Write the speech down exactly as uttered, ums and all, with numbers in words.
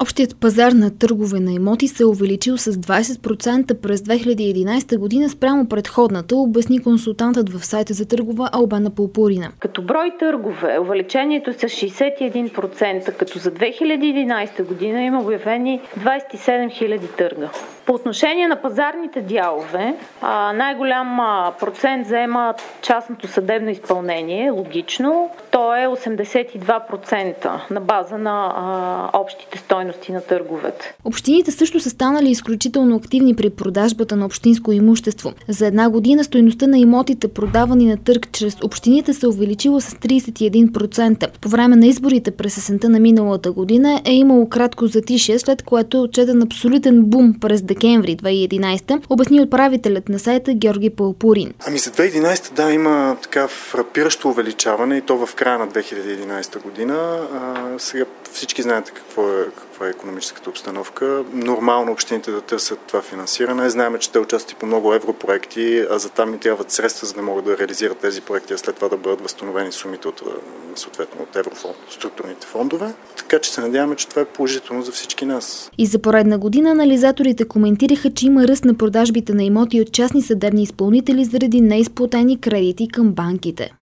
Общият пазар на търгове на имоти се е увеличил с двадесет процента през две хиляди и единадесета година спрямо предходната, обясни консултантът в сайта за търгова Албена Пулпурина. Като брой търгове, увеличението е с шейсет и един процента, като за две хиляди и единадесета година има обявени двадесет и седем хиляди търга. По отношение на пазарните дялове, най-голям процент заема частното съдебно изпълнение, логично. То е осемдесет и два процента на база на а, общите стойности на търговете. Общините също са станали изключително активни при продажбата на общинско имущество. За една година стойността на имотите, продавани на търг чрез общините, се увеличила с тридесет и един процента. По време на изборите през есента на миналата година е имало кратко затишие, след което е отчетен абсолютен бум през декември две хиляди и единадесета, обясни управителят на сайта Георги Пулпурин. Ами за две хиляди и единадесета да, има така фрапиращо увеличаване и то в края на две хиляди и единадесета година. А, сега всички знаете какво е, каква е икономическата обстановка. Нормално общините да търсят това финансиране. Знаем, че те участват и по много европроекти, а за там ни трябват средства, за да могат да реализират тези проекти, а след това да бъдат възстановени сумите от, съответно, от еврофонд, структурните фондове. Така че се надяваме, че това е положително за всички нас. И за поредна година анализаторите коментираха, че има ръст на продажбите на имоти от частни съдебни изпълнители заради неизплатени кредити към банките.